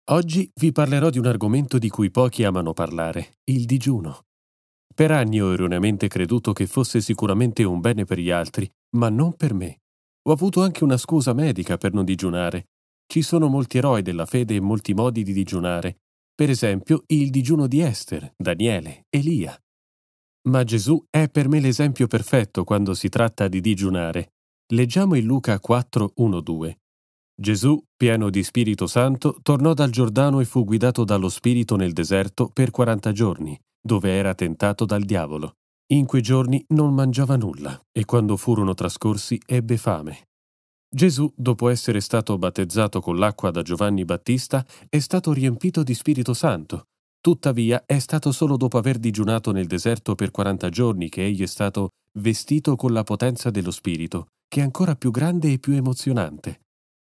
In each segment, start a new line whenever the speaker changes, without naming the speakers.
Oggi vi parlerò di un argomento di cui pochi amano parlare, il digiuno. Per anni ho erroneamente creduto che fosse sicuramente un bene per gli altri, ma non per me. Ho avuto anche una scusa medica per non digiunare. Ci sono molti eroi della fede e molti modi di digiunare. Per esempio, il digiuno di Ester, Daniele, Elia. Ma Gesù è per me l'esempio perfetto quando si tratta di digiunare. Leggiamo in Luca 4:1-2. Gesù, pieno di Spirito Santo, tornò dal Giordano e fu guidato dallo Spirito nel deserto per 40 giorni, dove era tentato dal diavolo. In quei giorni non mangiava nulla e quando furono trascorsi ebbe fame. Gesù, dopo essere stato battezzato con l'acqua da Giovanni Battista, è stato riempito di Spirito Santo. Tuttavia è stato solo dopo aver digiunato nel deserto per 40 giorni che egli è stato vestito con la potenza dello Spirito, che è ancora più grande e più emozionante.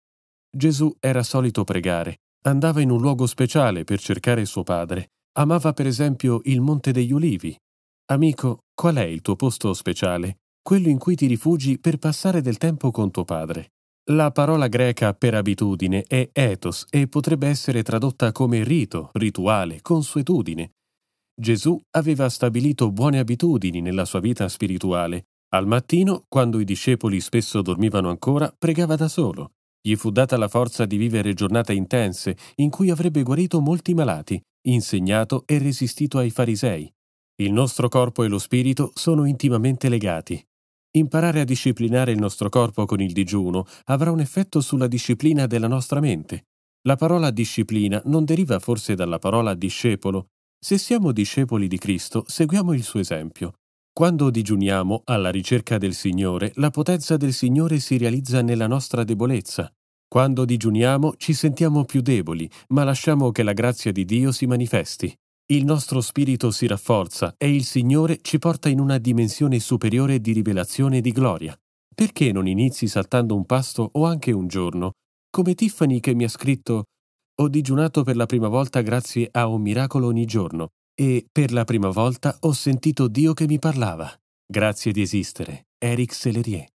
Gesù era solito pregare, andava in un luogo speciale per cercare suo padre, amava per esempio il Monte degli Ulivi. Amico, qual è il tuo posto speciale? Quello in cui ti rifugi per passare del tempo con tuo padre. La parola greca per abitudine è ethos e potrebbe essere tradotta come rito, rituale, consuetudine. Gesù aveva stabilito buone abitudini nella sua vita spirituale. Al mattino, quando i discepoli spesso dormivano ancora, pregava da solo. Gli fu data la forza di vivere giornate intense in cui avrebbe guarito molti malati, insegnato e resistito ai farisei. Il nostro corpo e lo spirito sono intimamente legati. Imparare a disciplinare il nostro corpo con il digiuno avrà un effetto sulla disciplina della nostra mente. La parola disciplina non deriva forse dalla parola discepolo. Se siamo discepoli di Cristo, seguiamo il suo esempio. Quando digiuniamo alla ricerca del Signore, la potenza del Signore si realizza nella nostra debolezza. Quando digiuniamo ci sentiamo più deboli, ma lasciamo che la grazia di Dio si manifesti. Il nostro spirito si rafforza e il Signore ci porta in una dimensione superiore di rivelazione e di gloria. Perché non inizi saltando un pasto o anche un giorno? Come Tiffany che mi ha scritto: ho digiunato per la prima volta grazie a un miracolo ogni giorno e per la prima volta ho sentito Dio che mi parlava. Grazie di esistere. Eric Sellerier.